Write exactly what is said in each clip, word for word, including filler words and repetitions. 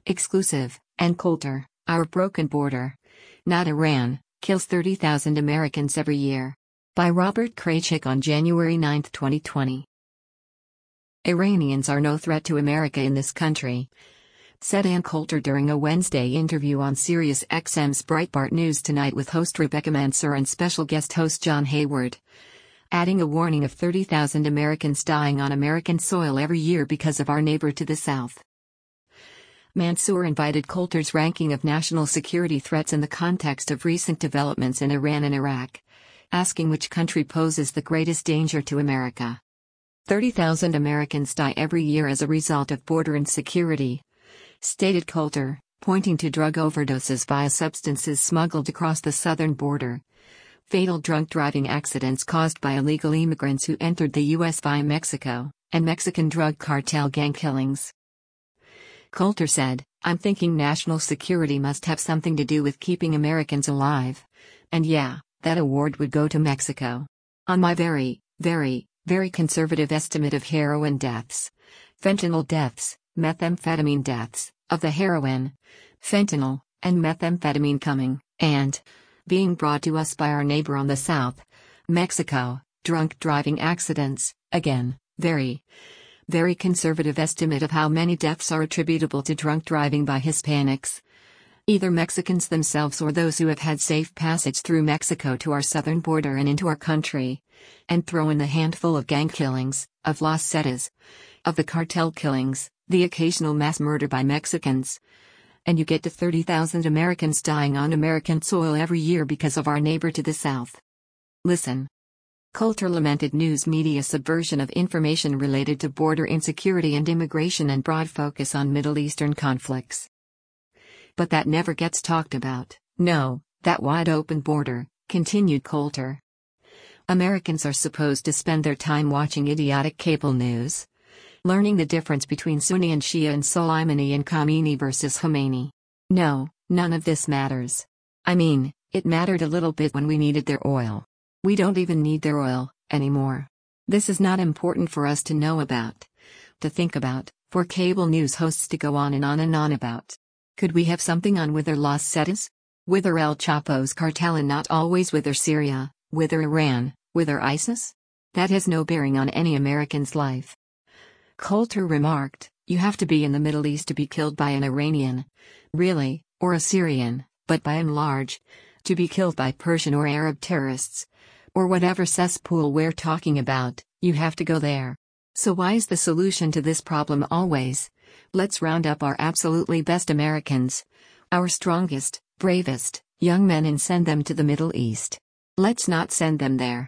Exclusive, and Coulter, Our Broken Border. Not Iran, kills thirty thousand Americans every year. By Robert Kraychik on January ninth, twenty twenty. Iranians are no threat to America in this country, said Ann Coulter during a Wednesday interview on Sirius X M's Breitbart News Tonight with host Rebecca Mansour and special guest host John Hayward, adding a warning of thirty thousand Americans dying on American soil every year because of our neighbor to the south. Mansour invited Coulter's ranking of national security threats in the context of recent developments in Iran and Iraq, asking which country poses the greatest danger to America. thirty thousand Americans die every year as a result of border insecurity, stated Coulter, pointing to drug overdoses via substances smuggled across the southern border, fatal drunk driving accidents caused by illegal immigrants who entered the U S via Mexico, and Mexican drug cartel gang killings. Coulter said, "I'm thinking national security must have something to do with keeping Americans alive. And yeah, that award would go to Mexico. On my very, very, very conservative estimate of heroin deaths, fentanyl deaths, methamphetamine deaths, of the heroin, fentanyl, and methamphetamine coming, and being brought to us by our neighbor on the south, Mexico, drunk driving accidents, again, very, very conservative estimate of how many deaths are attributable to drunk driving by Hispanics, either Mexicans themselves or those who have had safe passage through Mexico to our southern border and into our country, and throw in the handful of gang killings, of Los Zetas, of the cartel killings, the occasional mass murder by Mexicans, and you get to thirty thousand Americans dying on American soil every year because of our neighbor to the south. Listen." Coulter lamented news media subversion of information related to border insecurity and immigration and broad focus on Middle Eastern conflicts. "But that never gets talked about, no, that wide-open border," continued Coulter. "Americans are supposed to spend their time watching idiotic cable news, learning the difference between Sunni and Shia and Soleimani and Khamenei versus Khomeini. No, none of this matters. I mean, it mattered a little bit when we needed their oil. We don't even need their oil anymore. This is not important for us to know about, to think about, for cable news hosts to go on and on and on about. Could we have something on with their Los Zetas? With their El Chapo's cartel and not always with their Syria, with their Iran, with their ISIS? That has no bearing on any American's life." Coulter remarked, "You have to be in the Middle East to be killed by an Iranian, really, or a Syrian, but by and large, to be killed by Persian or Arab terrorists, or whatever cesspool we're talking about, you have to go there. So why is the solution to this problem always, let's round up our absolutely best Americans, our strongest, bravest, young men and send them to the Middle East? Let's not send them there.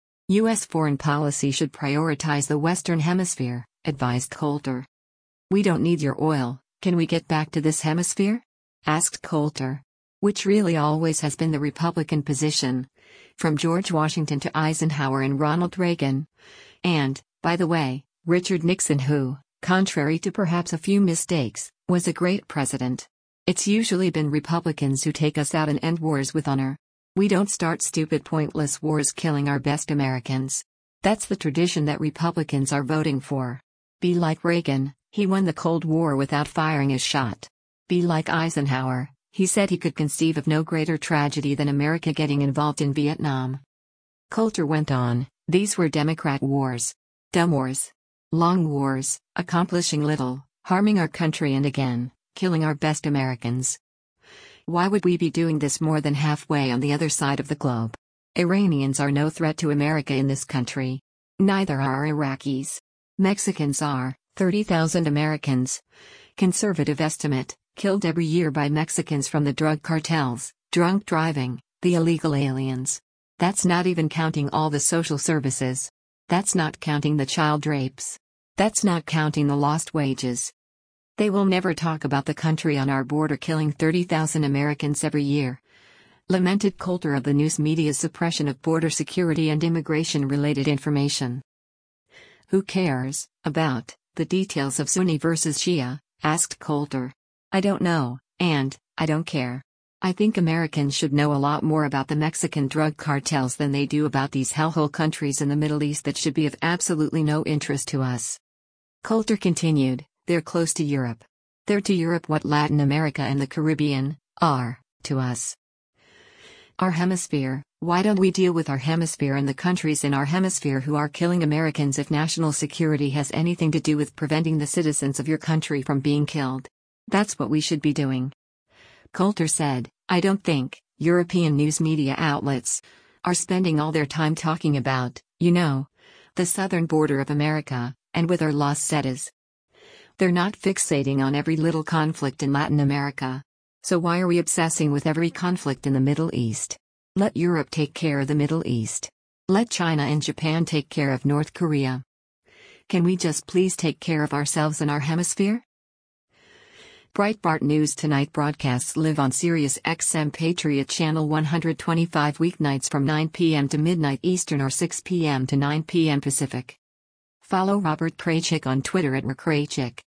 U S foreign policy should prioritize the Western Hemisphere," advised Coulter. "We don't need your oil, can we get back to this hemisphere?" asked Coulter. Which really always has been the Republican position, from George Washington to Eisenhower and Ronald Reagan. And, by the way, Richard Nixon, who, contrary to perhaps a few mistakes, was a great president. It's usually been Republicans who take us out and end wars with honor. We don't start stupid pointless wars killing our best Americans. That's the tradition that Republicans are voting for. Be like Reagan, he won the Cold War without firing a shot. Be like Eisenhower, he said he could conceive of no greater tragedy than America getting involved in Vietnam. Coulter went on, "These were Democrat wars. Dumb wars. Long wars, accomplishing little, harming our country and again, killing our best Americans. Why would we be doing this more than halfway on the other side of the globe? Iranians are no threat to America in this country. Neither are Iraqis. Mexicans are, thirty thousand Americans. Conservative estimate, killed every year by Mexicans from the drug cartels, drunk driving, the illegal aliens. That's not even counting all the social services. That's not counting the child rapes. That's not counting the lost wages. They will never talk about the country on our border killing thirty thousand Americans every year," lamented Coulter of the news media's suppression of border security and immigration-related information. "Who cares about the details of Sunni versus Shia?" asked Coulter. "I don't know, and I don't care. I think Americans should know a lot more about the Mexican drug cartels than they do about these hellhole countries in the Middle East that should be of absolutely no interest to us." Coulter continued, "They're close to Europe. They're to Europe what Latin America and the Caribbean are to us. Our hemisphere, why don't we deal with our hemisphere and the countries in our hemisphere who are killing Americans if national security has anything to do with preventing the citizens of your country from being killed? That's what we should be doing. Coulter said, I don't think European news media outlets are spending all their time talking about, you know, the southern border of America, and with our Las Zetas. They're not fixating on every little conflict in Latin America. So why are we obsessing with every conflict in the Middle East? Let Europe take care of the Middle East. Let China and Japan take care of North Korea. Can we just please take care of ourselves and our hemisphere? Breitbart News Tonight broadcasts live on Sirius X M Patriot Channel one twenty-five weeknights from nine p.m. to midnight Eastern or six p.m. to nine p.m. Pacific. Follow Robert Kraychik on Twitter at McKraychik.